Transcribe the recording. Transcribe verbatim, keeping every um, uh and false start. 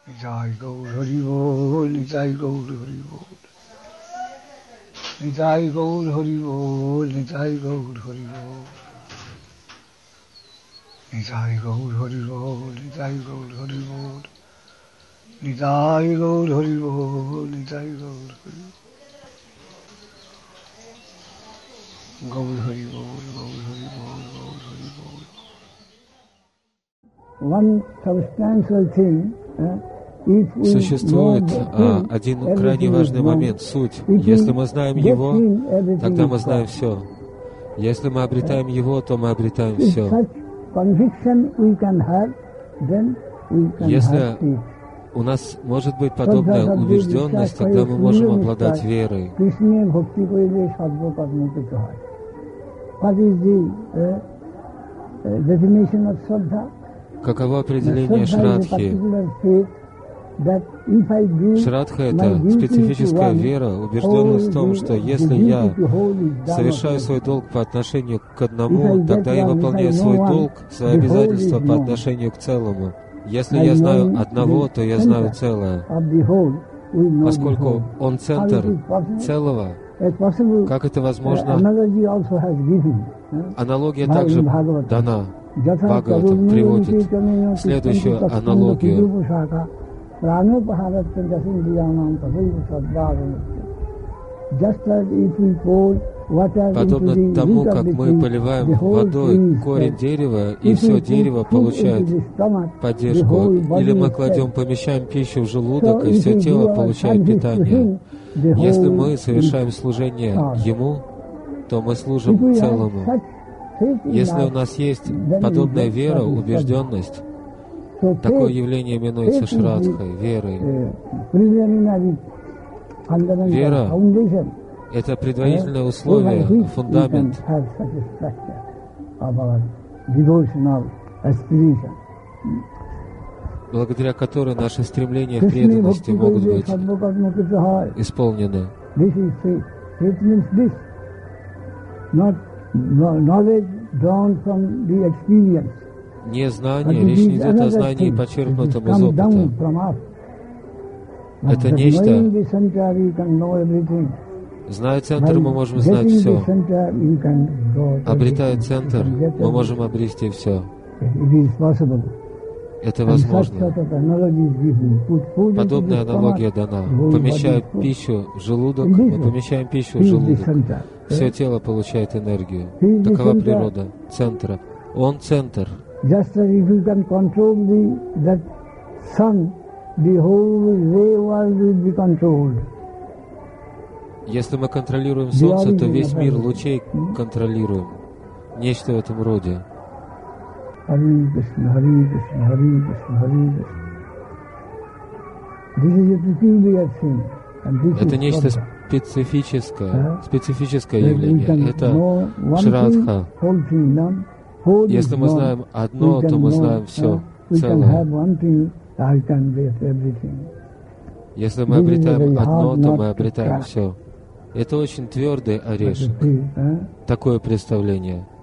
Nitai Gaur Hari Bol, Nitai Gaur Hari Bol. Nitai Gaur Hari Bol, Nitai Gaur Hari Bol. Nitai Gaur Hari Bol, Nitai Gaur Hari Bol. Nitai Gaur Hari Bol, Nitai Gaur Hari Bol. Gaur Hari Bol, Gaur Hari Bol, Gaur Hari Bol. One substantial thing, uh, Существует а, один крайне важный момент, суть. Если мы знаем его, тогда мы знаем все. Если мы обретаем его, то мы обретаем все. Если у нас может быть подобная убежденность, тогда мы можем обладать верой. Каково определение Шрадхи? Шрадха — это специфическая вера, убежденность в том, что если я совершаю свой долг по отношению к одному, тогда я выполняю свой долг, свои обязательства по отношению к целому. Если я знаю одного, то я знаю целое. Поскольку он центр целого, как это возможно? Аналогия также дана. Бхагаватам приводит следующую аналогию. Подобно тому, как мы поливаем водой корень дерева, и все дерево получает поддержку, или мы кладем, помещаем пищу в желудок, и все тело получает питание. Если мы совершаем служение Ему, то мы служим целому. Если у нас есть подобная вера, убежденность, такое явление именуется Шрадхой, верой. Вера — это предварительное условие, фундамент, благодаря которой наши стремления в преданности могут быть исполнены. Не знание, речь не идет о знании, почерпнутом из опыта. Это нечто. Зная центр, мы можем знать все. Обретая центр, мы можем обрести все. Это возможно. Подобная аналогия дана. Помещая пищу в желудок, мы помещаем пищу в желудок. Все тело получает энергию. Такова природа центра. Он центр. Если мы контролируем Солнце, то весь мир лучей контролируем. Нечто в этом роде. Это нечто специфическое, специфическое явление. Это Шрадха. Если мы знаем одно, то мы знаем все целое. Если мы обретаем одно, то мы обретаем все. Это очень твердый орешек. Такое представление.